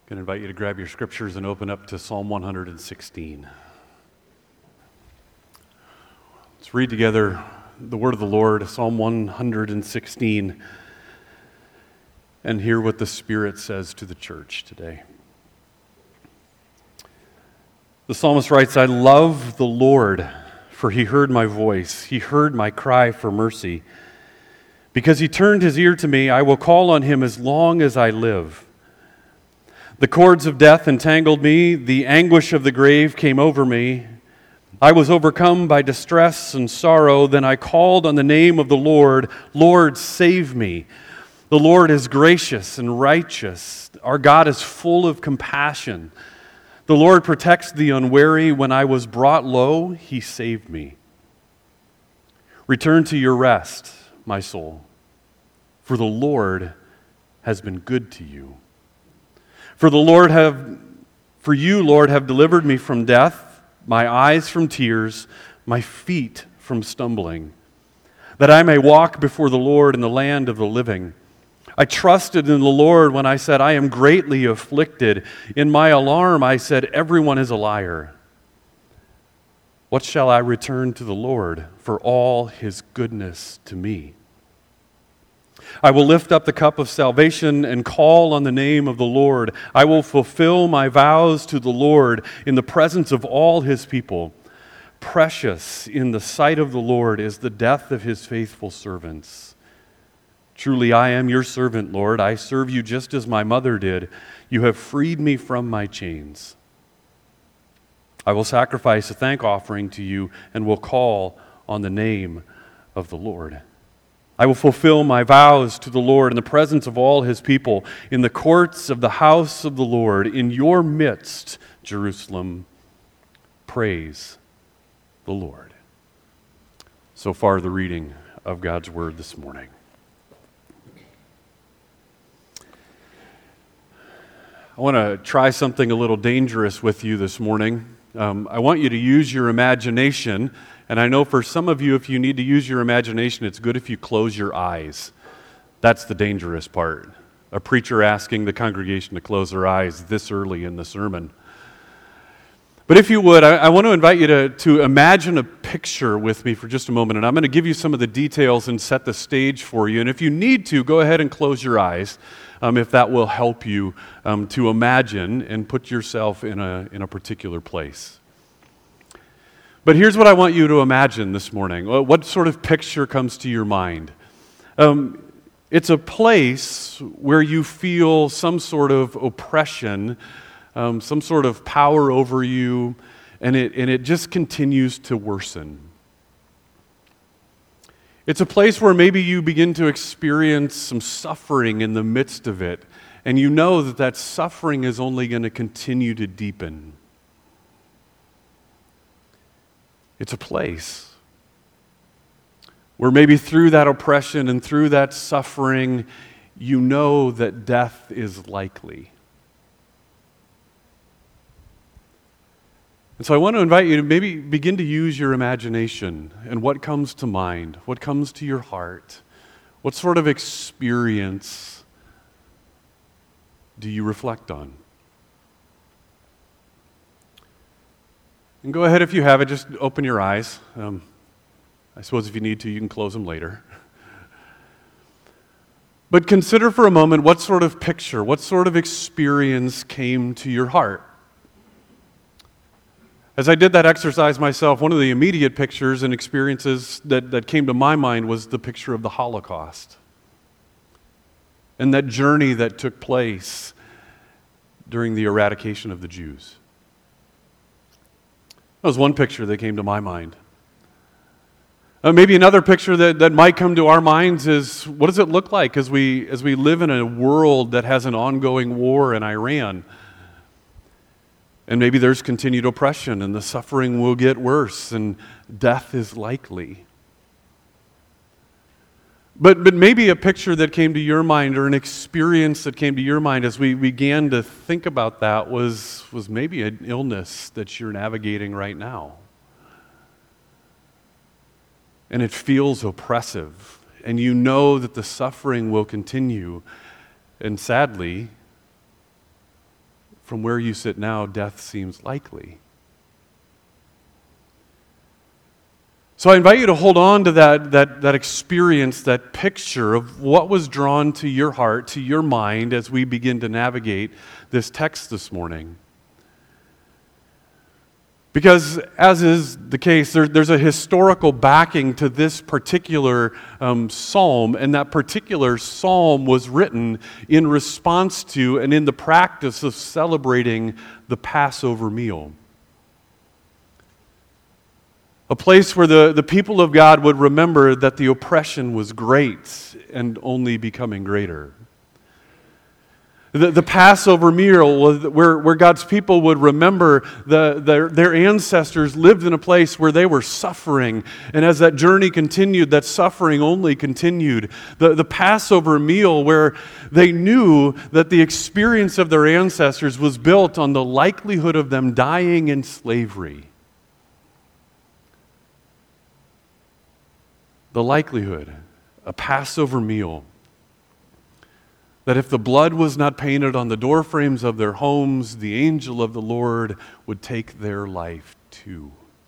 I'm going to invite you to grab your scriptures and open up to Psalm 116. Let's read together the word of the Lord, Psalm 116, and hear what the Spirit says to the church today. The psalmist writes, "I love the Lord, for he heard my voice. He heard my cry for mercy. Because he turned his ear to me, I will call on him as long as I live. The cords of death entangled me. The anguish of the grave came over me. I was overcome by distress and sorrow. Then I called on the name of the Lord. Lord, save me. The Lord is gracious and righteous. Our God is full of compassion. The Lord protects the unwary. When I was brought low, he saved me. Return to your rest, my soul, for the Lord has been good to you. For you, Lord, have delivered me from death, my eyes from tears, my feet from stumbling, that I may walk before the Lord in the land of the living. I trusted in the Lord when I said, I am greatly afflicted. In my alarm, I said, everyone is a liar. What shall I return to the Lord for all his goodness to me? I will lift up the cup of salvation and call on the name of the Lord. I will fulfill my vows to the Lord in the presence of all his people. Precious in the sight of the Lord is the death of his faithful servants. Truly I am your servant, Lord. I serve you just as my mother did. You have freed me from my chains. I will sacrifice a thank offering to you and will call on the name of the Lord. I will fulfill my vows to the Lord in the presence of all his people, in the courts of the house of the Lord, in your midst, Jerusalem. Praise the Lord." So far, the reading of God's word this morning. I want to try something a little dangerous with you this morning. I want you to use your imagination. And I know for some of you, if you need to use your imagination, it's good if you close your eyes. That's the dangerous part. A preacher asking the congregation to close their eyes this early in the sermon. But if you would, I want to invite you to imagine a picture with me for just a moment. And I'm going to give you some of the details and set the stage for you. And if you need to, go ahead and close your eyes if that will help you to imagine and put yourself in a particular place. But here's what I want you to imagine this morning. What sort of picture comes to your mind? It's a place where you feel some sort of oppression, some sort of power over you, and it just continues to worsen. It's a place where maybe you begin to experience some suffering in the midst of it, and you know that suffering is only going to continue to deepen. It's a place where maybe through that oppression and through that suffering, you know that death is likely. And so I want to invite you to maybe begin to use your imagination and what comes to mind, what comes to your heart, what sort of experience do you reflect on? And go ahead if you have it, just open your eyes. I suppose if you need to, you can close them later. But consider for a moment what sort of picture, what sort of experience came to your heart. As I did that exercise myself, one of the immediate pictures and experiences that came to my mind was the picture of the Holocaust and that journey that took place during the eradication of the Jews. That was one picture that came to my mind. Maybe another picture that might come to our minds is, what does it look like as we live in a world that has an ongoing war in Iran? And maybe there's continued oppression and the suffering will get worse and death is likely. But maybe a picture that came to your mind or an experience that came to your mind as we began to think about that was maybe an illness that you're navigating right now. And it feels oppressive. And you know that the suffering will continue. And sadly, from where you sit now, death seems likely. So I invite you to hold on to that experience, that picture of what was drawn to your heart, to your mind, as we begin to navigate this text this morning. Because, as is the case, there's a historical backing to this particular psalm, and that particular psalm was written in response to and in the practice of celebrating the Passover meal. A place where the people of God would remember that the oppression was great and only becoming greater. The Passover meal, where God's people would remember their ancestors lived in a place where they were suffering, and as that journey continued, that suffering only continued. The Passover meal, where they knew that the experience of their ancestors was built on the likelihood of them dying in slavery. The likelihood, a Passover meal, that if the blood was not painted on the doorframes of their homes, the angel of the Lord would take their life too.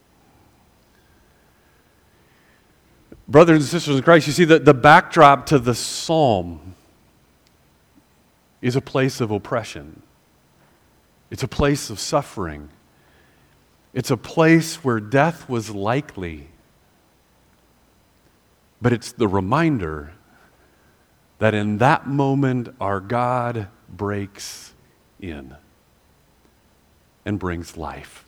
Brothers and sisters in Christ, you see that the backdrop to the psalm is a place of oppression. It's a place of suffering. It's a place where death was likely. But it's the reminder that in that moment our God breaks in and brings life.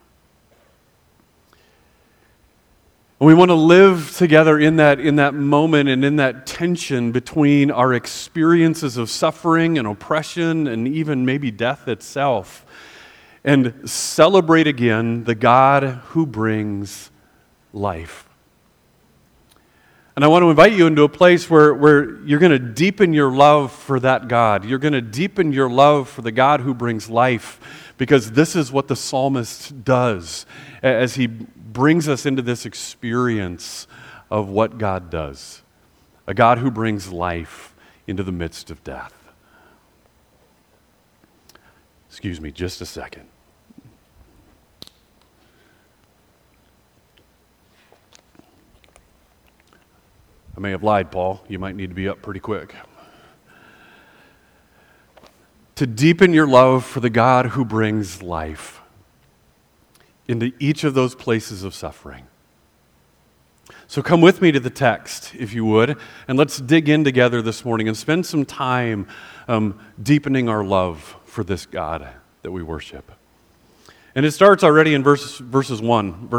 And we want to live together in that moment and in that tension between our experiences of suffering and oppression and even maybe death itself, and celebrate again the God who brings life. And I want to invite you into a place where you're going to deepen your love for that God. You're going to deepen your love for the God who brings life, because this is what the psalmist does as he brings us into this experience of what God does. A God who brings life into the midst of death. Excuse me just a second. I may have lied, Paul. You might need to be up pretty quick. To deepen your love for the God who brings life into each of those places of suffering. So come with me to the text, if you would, and let's dig in together this morning and spend some time deepening our love for this God that we worship. And it starts already in verse 1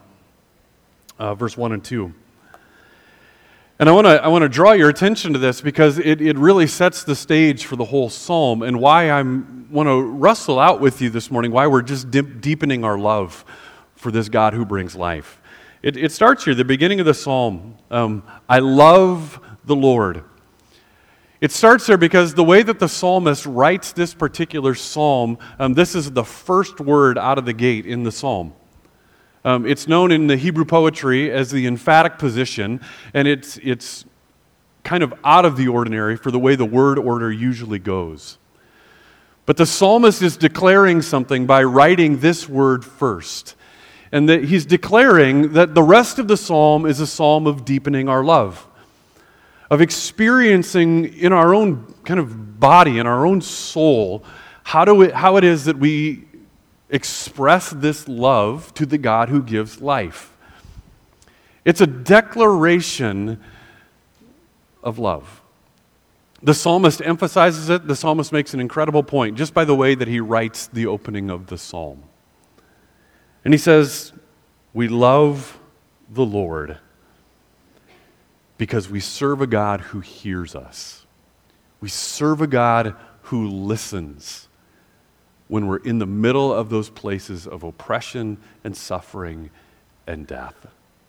and 2. And I want to draw your attention to this, because it really sets the stage for the whole psalm, and why I want to wrestle out with you this morning, why we're just deepening our love for this God who brings life. It starts here, the beginning of the psalm. I love the Lord. It starts there because the way that the psalmist writes this particular psalm, this is the first word out of the gate in the psalm. It's known in the Hebrew poetry as the emphatic position, and it's kind of out of the ordinary for the way the word order usually goes. But the psalmist is declaring something by writing this word first. And that he's declaring that the rest of the psalm is a psalm of deepening our love, of experiencing in our own kind of body, in our own soul, how it is that we express this love to the God who gives life. It's a declaration of love. The psalmist emphasizes it. The psalmist makes an incredible point just by the way that he writes the opening of the psalm. And he says, we love the Lord because we serve a God who hears us. We serve a God who listens when we're in the middle of those places of oppression and suffering and death.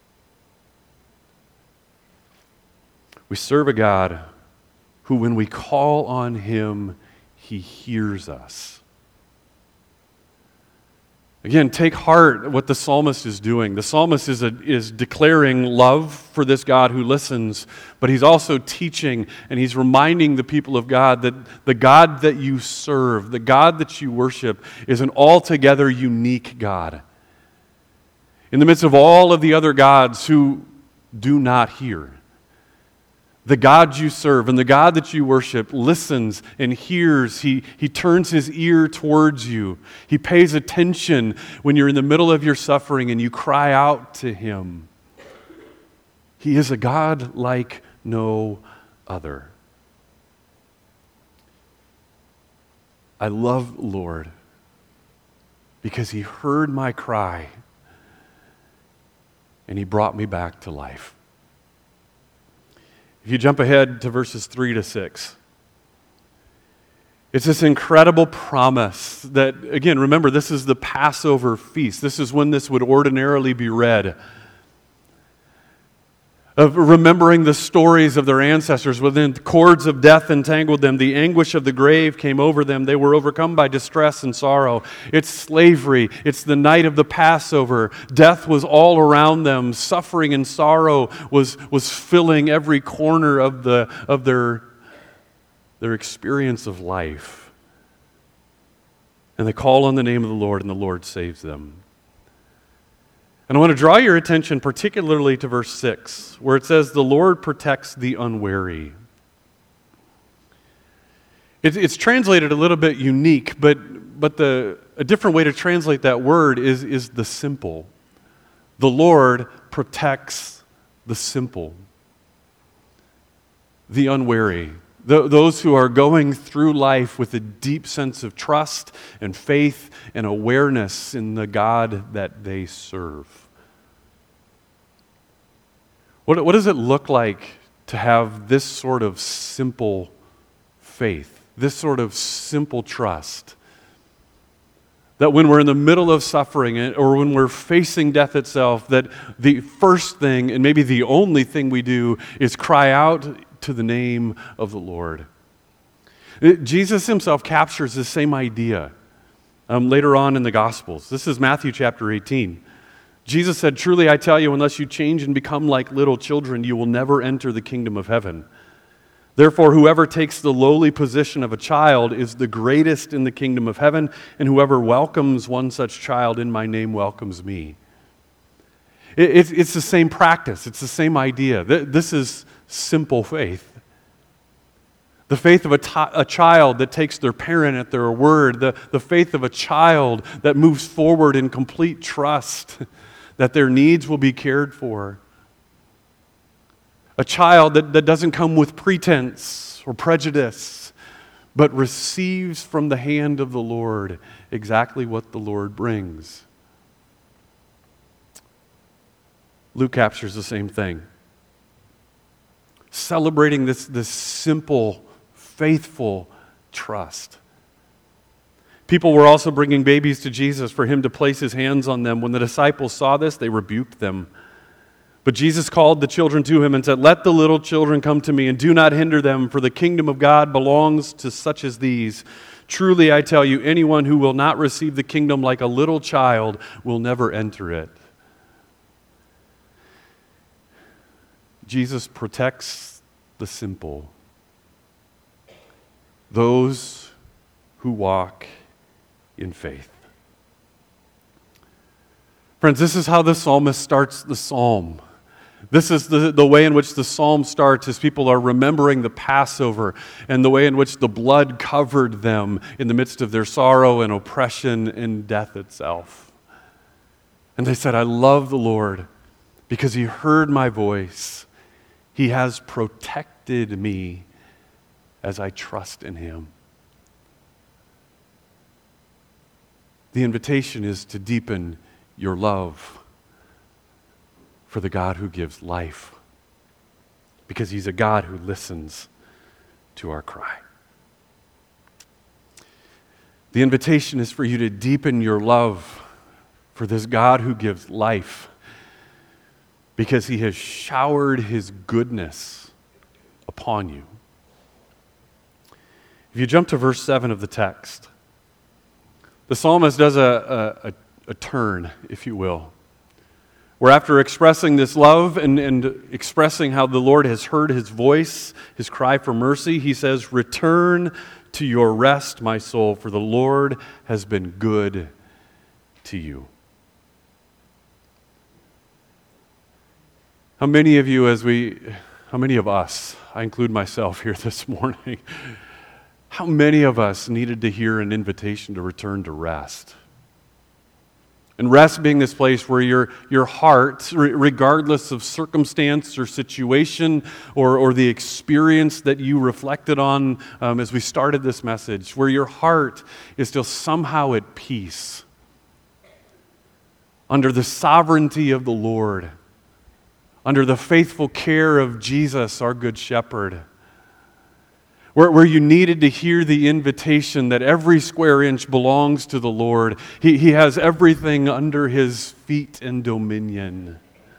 We serve a God who, when we call on him, he hears us. Again, take heart what the psalmist is doing. The psalmist is declaring love for this God who listens, but he's also teaching and he's reminding the people of God that the God that you serve, the God that you worship, is an altogether unique God. In the midst of all of the other gods who do not hear, the God you serve and the God that you worship listens and hears. He turns his ear towards you. He pays attention when you're in the middle of your suffering and you cry out to him. He is a God like no other. I love the Lord because he heard my cry and he brought me back to life. If you jump ahead to verses 3 to 6, it's this incredible promise that, again, remember, this is the Passover feast. This is when this would ordinarily be read. Of remembering the stories of their ancestors. When the cords of death entangled them, the anguish of the grave came over them. They were overcome by distress and sorrow. It's slavery. It's the night of the Passover. Death was all around them. Suffering and sorrow was filling every corner of their experience of life. And they call on the name of the Lord, and the Lord saves them. And I want to draw your attention particularly to verse 6, where it says, "The Lord protects the unwary." It's translated a little bit unique, but a different way to translate that word is the simple. The Lord protects the simple, the unwary, those who are going through life with a deep sense of trust and faith and awareness in the God that they serve. What does it look like to have this sort of simple faith, this sort of simple trust? That when we're in the middle of suffering or when we're facing death itself, that the first thing and maybe the only thing we do is cry out to the name of the Lord. Jesus himself captures the same idea later on in the Gospels. This is Matthew chapter 18. Jesus said, "Truly I tell you, unless you change and become like little children, you will never enter the kingdom of heaven. Therefore, whoever takes the lowly position of a child is the greatest in the kingdom of heaven, and whoever welcomes one such child in my name welcomes me." It's the same practice. It's the same idea. This is simple faith. The faith of a child that takes their parent at their word. The faith of a child that moves forward in complete trust that their needs will be cared for. A child that doesn't come with pretense or prejudice, but receives from the hand of the Lord exactly what the Lord brings. Luke captures the same thing. Celebrating this simple, faithful trust. People were also bringing babies to Jesus for him to place his hands on them. When the disciples saw this, they rebuked them. But Jesus called the children to him and said, "Let the little children come to me, and do not hinder them, for the kingdom of God belongs to such as these. Truly I tell you, anyone who will not receive the kingdom like a little child will never enter it." Jesus protects the simple, those who walk in faith. Friends, this is how the psalmist starts the psalm. This is the way in which the psalm starts as people are remembering the Passover and the way in which the blood covered them in the midst of their sorrow and oppression and death itself. And they said, "I love the Lord because he heard my voice. He has protected me as I trust in him." The invitation is to deepen your love for the God who gives life, because he's a God who listens to our cry. The invitation is for you to deepen your love for this God who gives life, because he has showered his goodness upon you. If you jump to verse 7 of the text, the psalmist does a a turn, if you will, where after expressing this love and expressing how the Lord has heard his voice, his cry for mercy, he says, "Return to your rest, my soul, for the Lord has been good to you." How many of us, I include myself here this morning, how many of us needed to hear an invitation to return to rest? And rest being this place where your heart, regardless of circumstance or situation or the experience that you reflected on as we started this message, where your heart is still somehow at peace under the sovereignty of the Lord, under the faithful care of Jesus, our good shepherd. Where you needed to hear the invitation that every square inch belongs to the Lord. He has everything under his feet and dominion.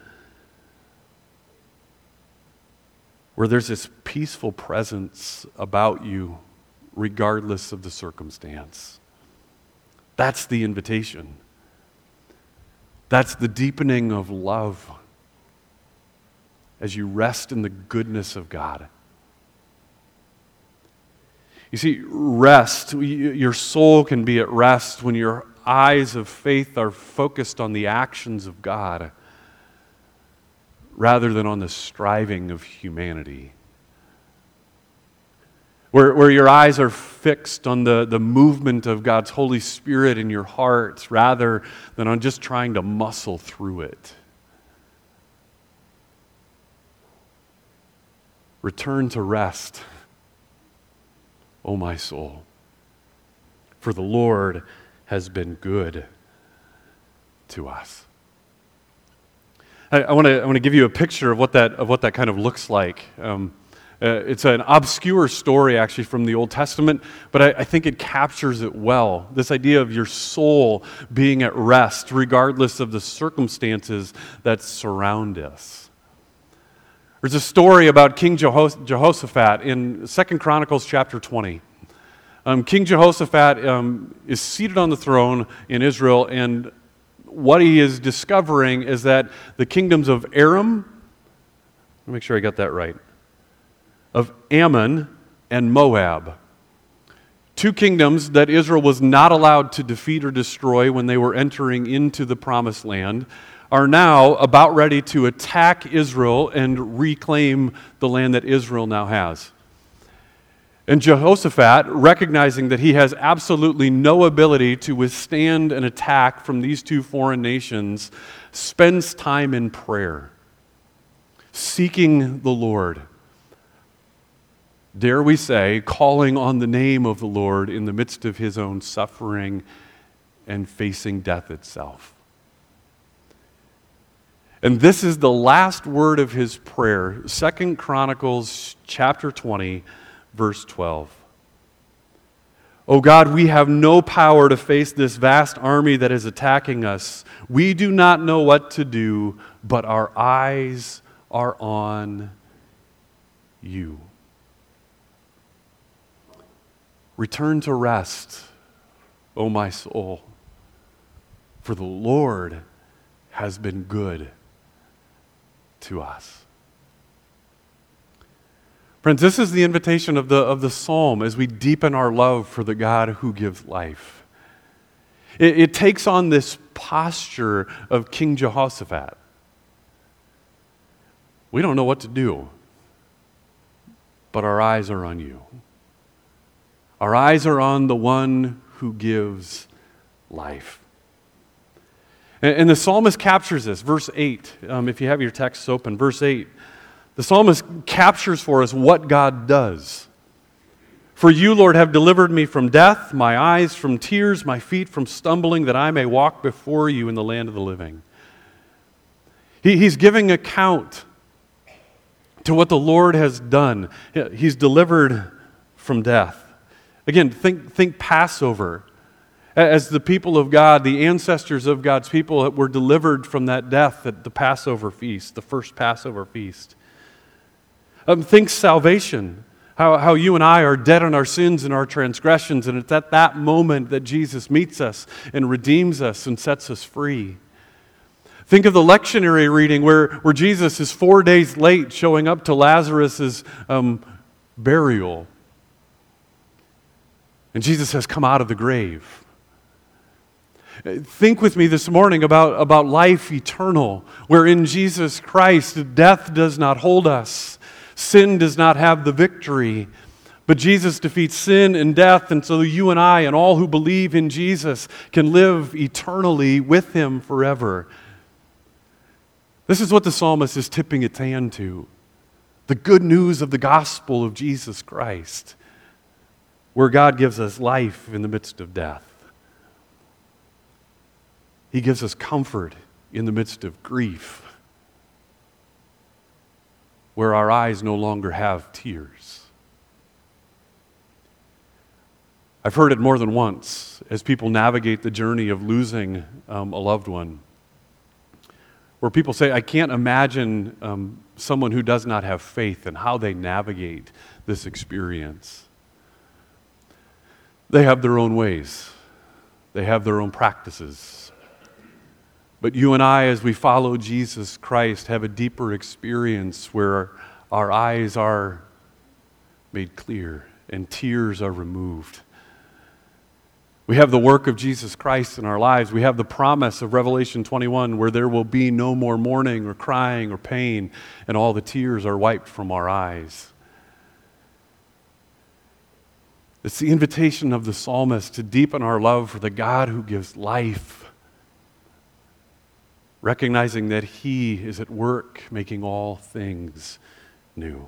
Where there's this peaceful presence about you, regardless of the circumstance. That's the invitation. That's the deepening of love as you rest in the goodness of God. You see, rest, your soul can be at rest when your eyes of faith are focused on the actions of God rather than on the striving of humanity. Where your eyes are fixed on the movement of God's Holy Spirit in your heart rather than on just trying to muscle through it. Return to rest, O my soul, for the Lord has been good to us. I want to give you a picture of what that kind of looks like. It's an obscure story, actually, from the Old Testament, but I think it captures it well. This idea of your soul being at rest, regardless of the circumstances that surround us. There's a story about King Jehoshaphat in 2 Chronicles chapter 20. King Jehoshaphat is seated on the throne in Israel, and what he is discovering is that the kingdoms of Aram, let me make sure I got that right, of Ammon and Moab, two kingdoms that Israel was not allowed to defeat or destroy when they were entering into the promised land, are now about ready to attack Israel and reclaim the land that Israel now has. And Jehoshaphat, recognizing that he has absolutely no ability to withstand an attack from these two foreign nations, spends time in prayer, seeking the Lord. Dare we say, calling on the name of the Lord in the midst of his own suffering and facing death itself. And this is the last word of his prayer, 2 Chronicles chapter 20, verse 12. "O God, we have no power to face this vast army that is attacking us. We do not know what to do, but our eyes are on you." Return to rest, O my soul, for the Lord has been good to us. Friends, this is the invitation of the psalm as we deepen our love for the God who gives life. It takes on this posture of King Jehoshaphat. We don't know what to do, but our eyes are on you. Our eyes are on the one who gives life. And the psalmist captures this. Verse 8, if you have your texts open, verse 8. The psalmist captures for us what God does. "For you, Lord, have delivered me from death, my eyes from tears, my feet from stumbling, that I may walk before you in the land of the living." He's giving account to what the Lord has done. He's delivered from death. Again, think Passover. As the people of God, the ancestors of God's people were delivered from that death at the Passover feast, the first Passover feast. Think salvation. How you and I are dead in our sins and our transgressions, and it's at that moment that Jesus meets us and redeems us and sets us free. Think of the lectionary reading where Jesus is 4 days late showing up to Lazarus' burial. And Jesus has come out of the grave. Think with me this morning about life eternal, where in Jesus Christ death does not hold us. Sin does not have the victory, but Jesus defeats sin and death, and so you and I and all who believe in Jesus can live eternally with Him forever. This is what the psalmist is tipping its hand to. The good news of the gospel of Jesus Christ, where God gives us life in the midst of death. He gives us comfort in the midst of grief, where our eyes no longer have tears. I've heard it more than once as people navigate the journey of losing a loved one, where people say, I can't imagine someone who does not have faith and how they navigate this experience. They have their own ways. They have their own practices. But you and I, as we follow Jesus Christ, have a deeper experience where our eyes are made clear and tears are removed. We have the work of Jesus Christ in our lives. We have the promise of Revelation 21 where there will be no more mourning or crying or pain, and all the tears are wiped from our eyes. It's the invitation of the psalmist to deepen our love for the God who gives life, recognizing that He is at work making all things new.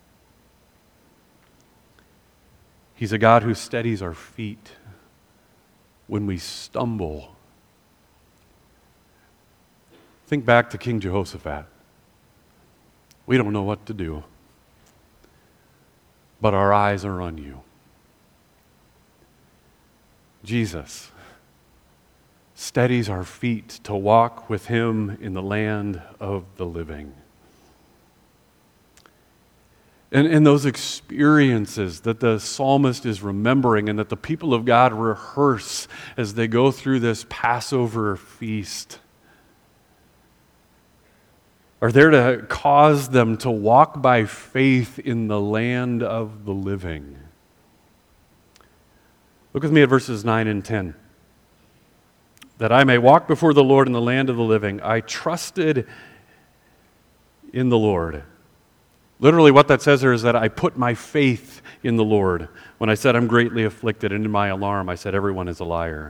He's a God who steadies our feet when we stumble. Think back to King Jehoshaphat. We don't know what to do, but our eyes are on you. Jesus steadies our feet to walk with Him in the land of the living. And those experiences that the psalmist is remembering and that the people of God rehearse as they go through this Passover feast are there to cause them to walk by faith in the land of the living. Look with me at verses 9 and 10. That I may walk before the Lord in the land of the living. I trusted in the Lord. Literally what that says there is that I put my faith in the Lord. When I said I'm greatly afflicted, and in my alarm I said everyone is a liar.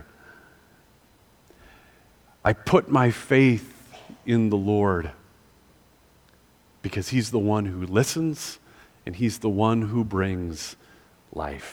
I put my faith in the Lord because He's the one who listens and He's the one who brings life.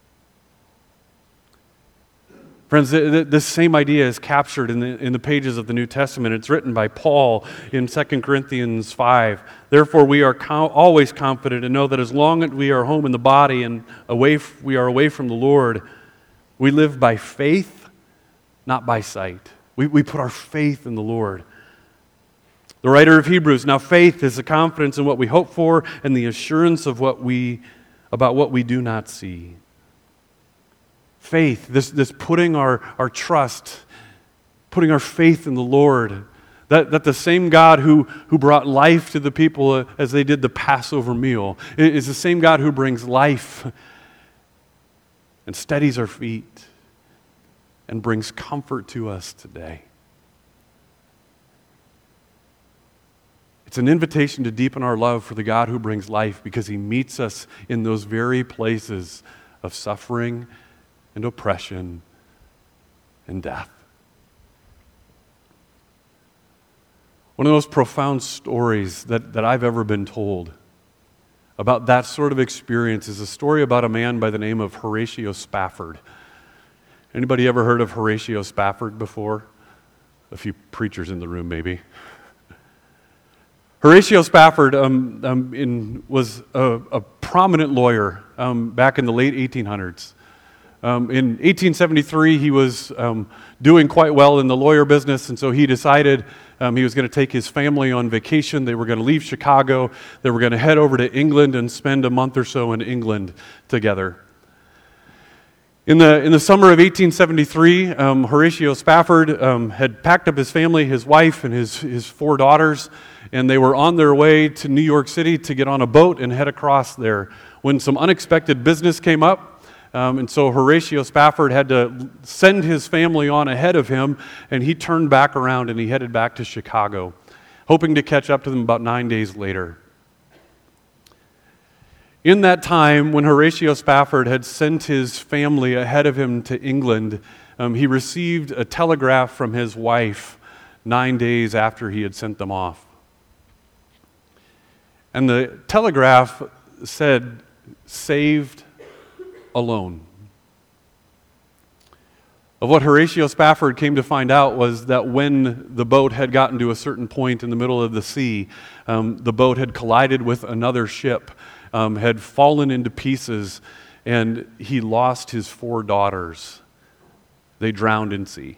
Friends, this same idea is captured in the pages of the New Testament. It's written by Paul in 2 Corinthians 5. Therefore, we are always confident and know that as long as we are home in the body and we are away from the Lord, we live by faith, not by sight. We put our faith in the Lord. The writer of Hebrews, now faith is the confidence in what we hope for and the assurance of about what we do not see. Faith, this putting our trust, putting our faith in the Lord, that the same God who brought life to the people as they did the Passover meal is the same God who brings life and steadies our feet and brings comfort to us today. It's an invitation to deepen our love for the God who brings life because He meets us in those very places of suffering and oppression and death. One of the most profound stories that I've ever been told about that sort of experience is a story about a man by the name of Horatio Spafford. Anybody ever heard of Horatio Spafford before? A few preachers in the room, maybe. Horatio Spafford was a prominent lawyer back in the late 1800s. In 1873, he was doing quite well in the lawyer business, and so he decided he was going to take his family on vacation. They were going to leave Chicago. They were going to head over to England and spend a month or so in England together. In the summer of 1873, Horatio Spafford had packed up his family, his wife, and his 4 daughters, and they were on their way to New York City to get on a boat and head across there when some unexpected business came up. And so Horatio Spafford had to send his family on ahead of him, and he turned back around and he headed back to Chicago, hoping to catch up to them about 9 days later. In that time, when Horatio Spafford had sent his family ahead of him to England, he received a telegraph from his wife 9 days after he had sent them off. And the telegraph said, "Saved alone." Of what Horatio Spafford came to find out was that when the boat had gotten to a certain point in the middle of the sea, the boat had collided with another ship, had fallen into pieces, and he lost his 4 daughters. They drowned in sea.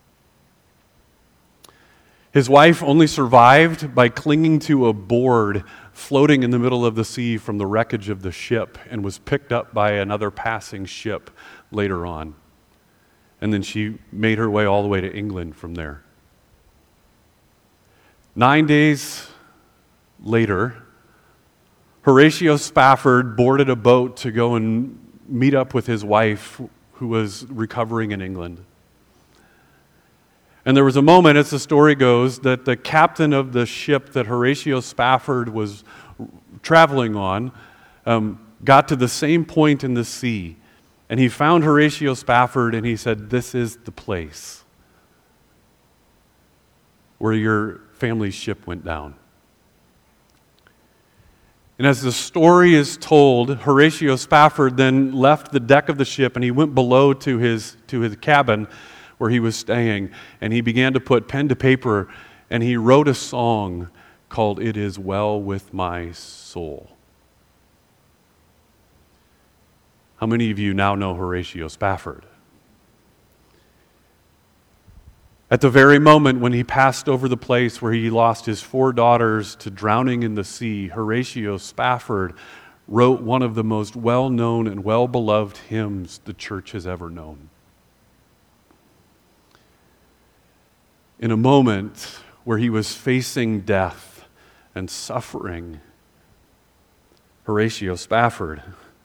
His wife only survived by clinging to a board floating in the middle of the sea from the wreckage of the ship, and was picked up by another passing ship later on. And then she made her way all the way to England from there. 9 days later, Horatio Spafford boarded a boat to go and meet up with his wife, who was recovering in England. And there was a moment, as the story goes, that the captain of the ship that Horatio Spafford was traveling on got to the same point in the sea. And he found Horatio Spafford and he said, "This is the place where your family's ship went down." And as the story is told, Horatio Spafford then left the deck of the ship and he went below to his cabin where he was staying, and he began to put pen to paper, and he wrote a song called "It Is Well With My Soul." How many of you now know Horatio Spafford? At the very moment when he passed over the place where he lost his 4 daughters to drowning in the sea, Horatio Spafford wrote one of the most well-known and well-beloved hymns the church has ever known. In a moment where he was facing death and suffering, Horatio Spafford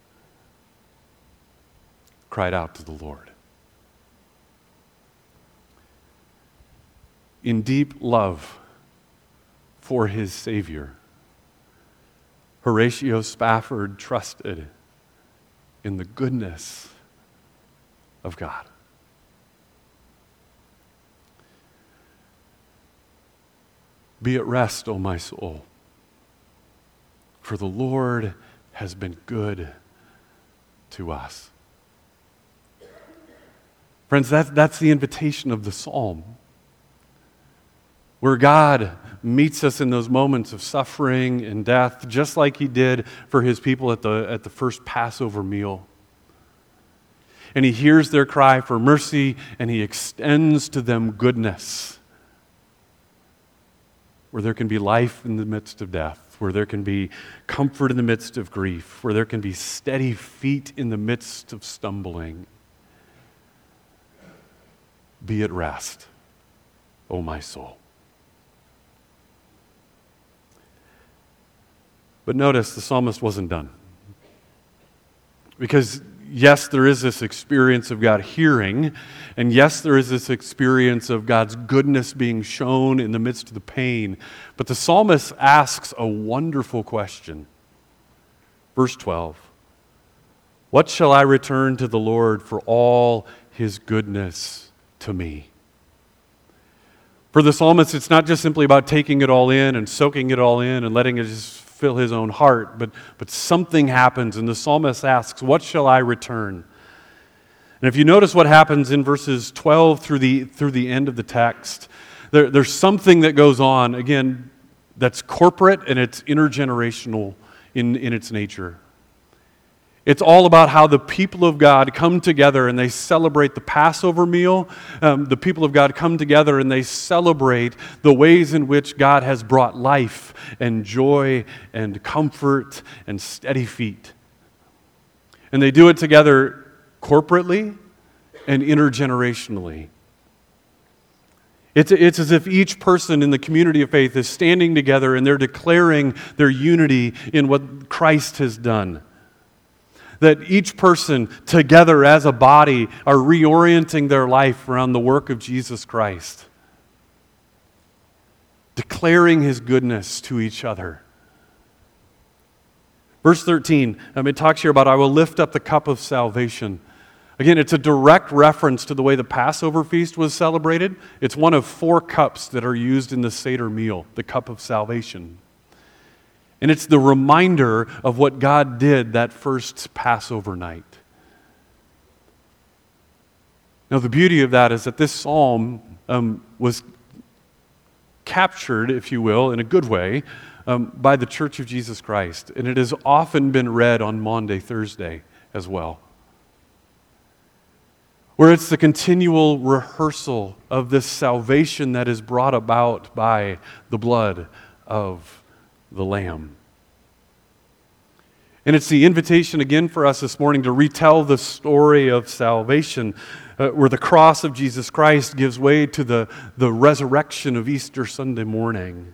cried out to the Lord. In deep love for his Savior, Horatio Spafford trusted in the goodness of God. Be at rest, O my soul, for the Lord has been good to us. Friends, that's the invitation of the psalm, where God meets us in those moments of suffering and death, just like he did for his people at the first Passover meal. And he hears their cry for mercy, and he extends to them goodness, where there can be life in the midst of death, where there can be comfort in the midst of grief, where there can be steady feet in the midst of stumbling. Be at rest, O my soul. But notice the psalmist wasn't done. Because yes, there is this experience of God hearing, and yes, there is this experience of God's goodness being shown in the midst of the pain. But the psalmist asks a wonderful question. Verse 12, "What shall I return to the Lord for all his goodness to me?" For the psalmist, it's not just simply about taking it all in and soaking it all in and letting it just fill his own heart, but something happens, and the psalmist asks, "What shall I return?" And if you notice what happens in verses 12 through the end of the text, there's something that goes on, again, that's corporate and it's intergenerational in its nature. It's all about how the people of God come together and they celebrate the Passover meal. The people of God come together and they celebrate the ways in which God has brought life and joy and comfort and steady feet. And they do it together corporately and intergenerationally. It's as if each person in the community of faith is standing together and they're declaring their unity in what Christ has done. That each person together as a body are reorienting their life around the work of Jesus Christ, declaring His goodness to each other. Verse 13, it talks here about, I will lift up the cup of salvation. Again, it's a direct reference to the way the Passover feast was celebrated. It's one of 4 cups that are used in the Seder meal, the cup of salvation. And it's the reminder of what God did that first Passover night. Now, the beauty of that is that this psalm was captured, if you will, in a good way, by the Church of Jesus Christ. And it has often been read on Maundy Thursday as well, where it's the continual rehearsal of this salvation that is brought about by the blood of the Lamb. And it's the invitation again for us this morning to retell the story of salvation, where the cross of Jesus Christ gives way to the resurrection of Easter Sunday morning.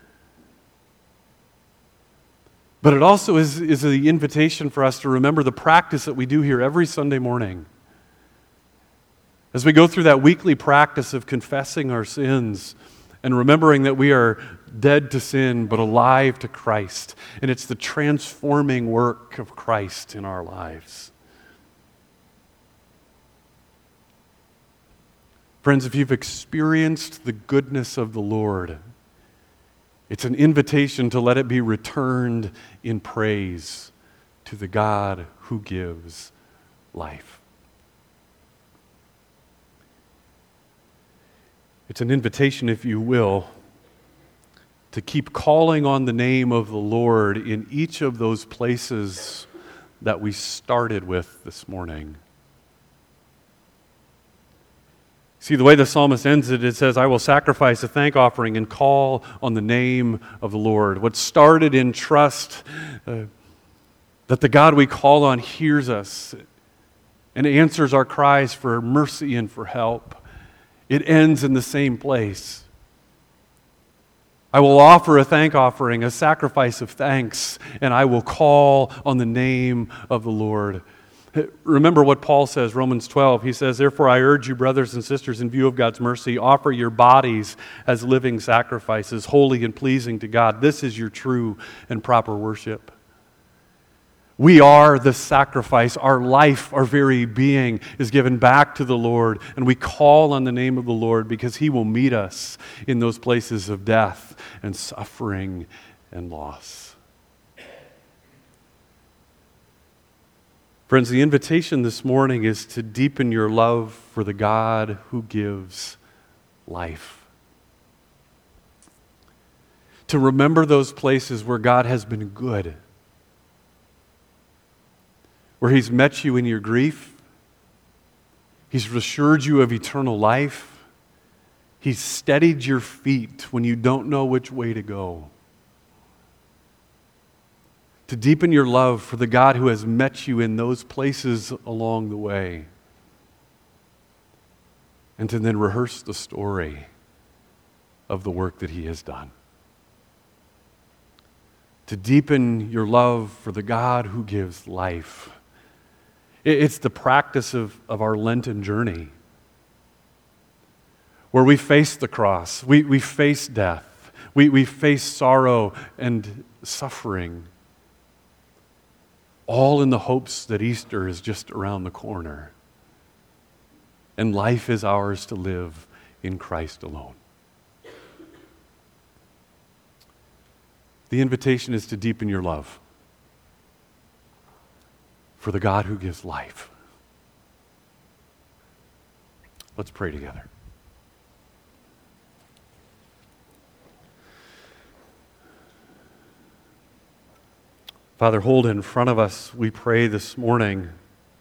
But it also is the invitation for us to remember the practice that we do here every Sunday morning. As we go through that weekly practice of confessing our sins and remembering that we are dead to sin but alive to Christ. And it's the transforming work of Christ in our lives. Friends, if you've experienced the goodness of the Lord, it's an invitation to let it be returned in praise to the God who gives life. It's an invitation, if you will, to keep calling on the name of the Lord in each of those places that we started with this morning. See, the way the psalmist ends it, it says, I will sacrifice a thank offering and call on the name of the Lord. What started in trust that the God we call on hears us and answers our cries for mercy and for help, it ends in the same place. I will offer a thank offering, a sacrifice of thanks, and I will call on the name of the Lord. Remember what Paul says, Romans 12. He says, therefore I urge you, brothers and sisters, in view of God's mercy, offer your bodies as living sacrifices, holy and pleasing to God. This is your true and proper worship. We are the sacrifice. Our life, our very being is given back to the Lord, and we call on the name of the Lord because He will meet us in those places of death and suffering and loss. Friends, the invitation this morning is to deepen your love for the God who gives life. To remember those places where God has been good, where He's met you in your grief, He's assured you of eternal life, He's steadied your feet when you don't know which way to go. To deepen your love for the God who has met you in those places along the way. And to then rehearse the story of the work that He has done. To deepen your love for the God who gives life. It's the practice of our Lenten journey, where we face the cross, we face death, we face sorrow and suffering, all in the hopes that Easter is just around the corner, and life is ours to live in Christ alone. The invitation is to deepen your love for the God who gives life. Let's pray together. Father, hold in front of us, we pray this morning,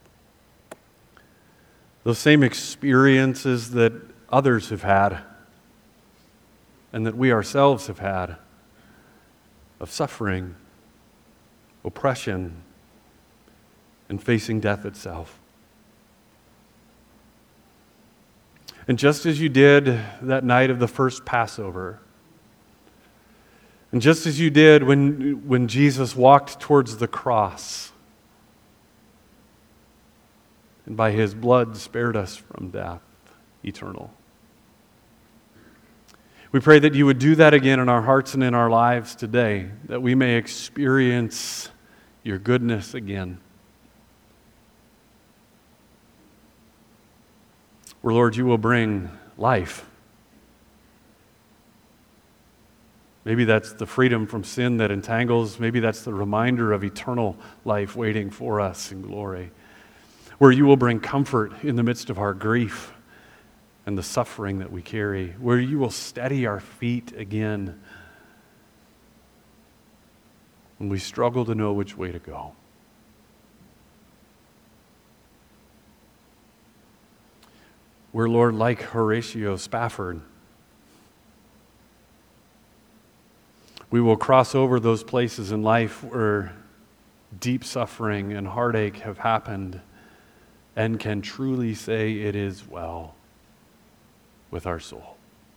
those same experiences that others have had and that we ourselves have had of suffering, oppression, and facing death itself. And just as you did that night of the first Passover, and just as you did when Jesus walked towards the cross, and by his blood spared us from death eternal, we pray that you would do that again in our hearts and in our lives today, that we may experience your goodness again. Where, Lord, you will bring life. Maybe that's the freedom from sin that entangles. Maybe that's the reminder of eternal life waiting for us in glory. Where you will bring comfort in the midst of our grief and the suffering that we carry. Where you will steady our feet again when we struggle to know which way to go. Where, Lord, like Horatio Spafford, we will cross over those places in life where deep suffering and heartache have happened and can truly say it is well with our soul.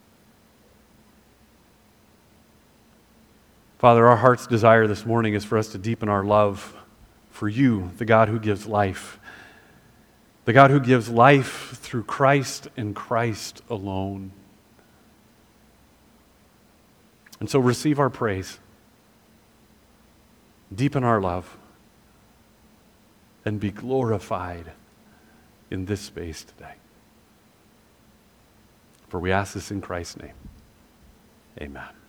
Father, our heart's desire this morning is for us to deepen our love for you, the God who gives life. The God who gives life through Christ and Christ alone. And so receive our praise, deepen our love, and be glorified in this space today. For we ask this in Christ's name. Amen.